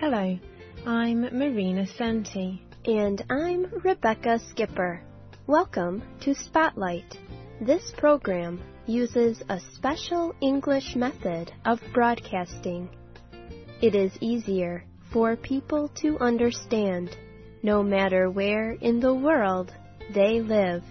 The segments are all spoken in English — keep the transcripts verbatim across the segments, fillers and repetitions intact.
Hello, I'm Marina Santi. And I'm Rebecca Skipper. Welcome to Spotlight. This program uses a special English method of broadcasting. It is easier for people to understand, no matter where in the world they live.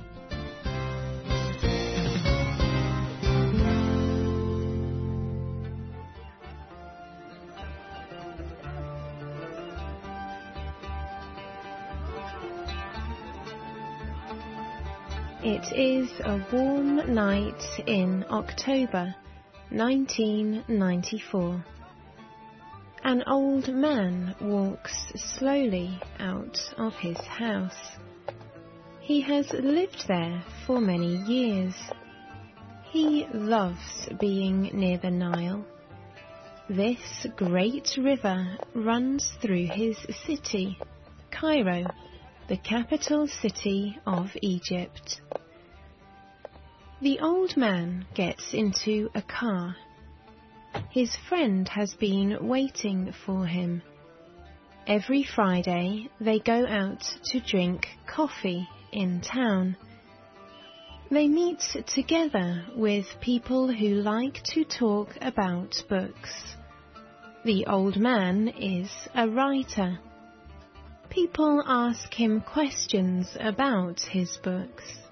It is a warm night in October nineteen ninety-four. An old man walks slowly out of his house. He has lived there for many years. He loves being near the Nile. This great river runs through his city, Cairo, the capital city of Egypt. The old man gets into a car. His friend has been waiting for him. Every Friday they go out to drink coffee in town. They meet together with people who like to talk about books. The old man is a writer. People ask him questions about his books.